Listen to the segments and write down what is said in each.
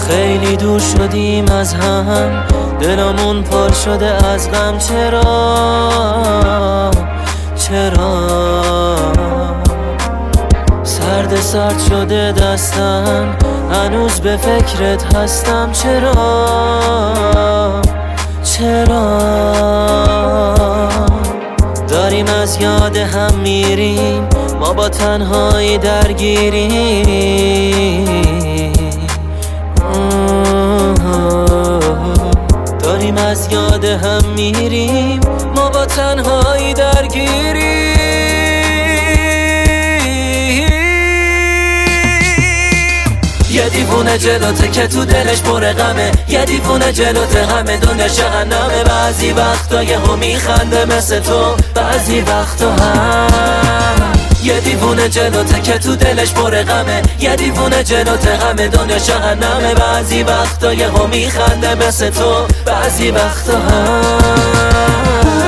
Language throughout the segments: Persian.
خیلی دور شدیم از هم، دلمون پر شده از غم. چرا سرد شده دستم، هنوز به فکرت هستم. چرا داریم از یاد هم میریم، ما با تنهایی درگیریم. داریم از یاد هم میریم، ما با تنهایی درگیریم. یه دیوونه جلوته که تو دلش پر غمه، یه دیوونه جلوته همه دونه جهنمه. بعضی وقتا یهو میخنده مثل تو، بعضی وقتا هم. یه دیوونه جلوته که تو دلش پر غمه، یه دیوونه جلوته همه دونه جهنمه. بعضی وقتا یهو میخنده مثل تو، بعضی وقتا هم.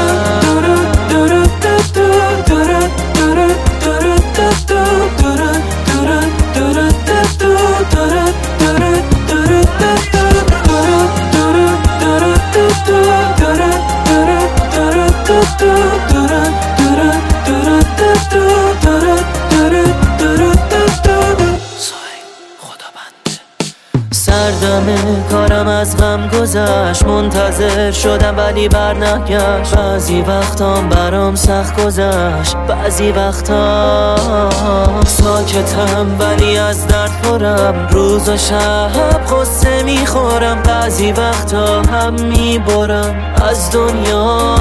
سردمه کارم از غم گذشت، منتظر شدم ولی برنگشت. بعضی وقتام برام سخت گذشت، بعضی وقتا ساکتم ولی از درد پرم. روز و شب غصه میخورم، بعضی وقتا هم میبرم از دنیا.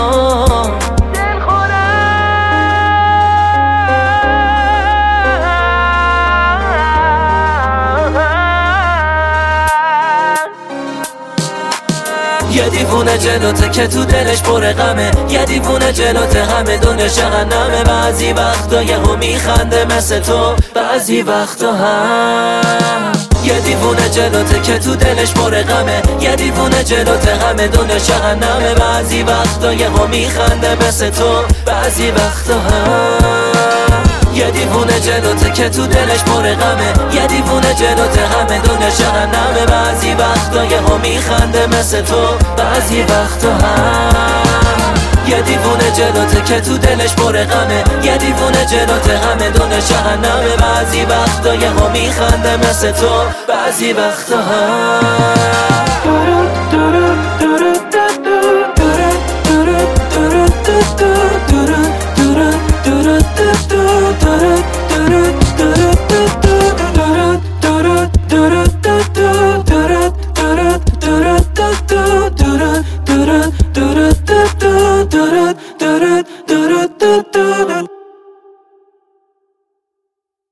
یه دیوونه جلوته که تو دلش پر غمه، یه دیوونه جلوته همه دونه جهنمه. بعضی وقتا یهو میخنده مثل تو، بعضی وقتا هم. یه دیوونه جلوته که تو دلش پر غمه، یه دیوونه جلوته همه دونه جهنمه. بعضی وقتا یهو میخنده مثل تو، بعضی وقتا هم. یه دیوونه جلوته که تو دلش پر غمه، یه دیوونه جلوته همه دونه جهنمه. بعضی وقتا یهو میخنده مثل تو، بعضی وقتا هم. یه دیوونه جلوته که تو دلش پر غمه، یه دیوونه جلوته همه دونه جهنمه. بعضی وقتا یهو میخنده مثل تو، بعضی وقتا هم.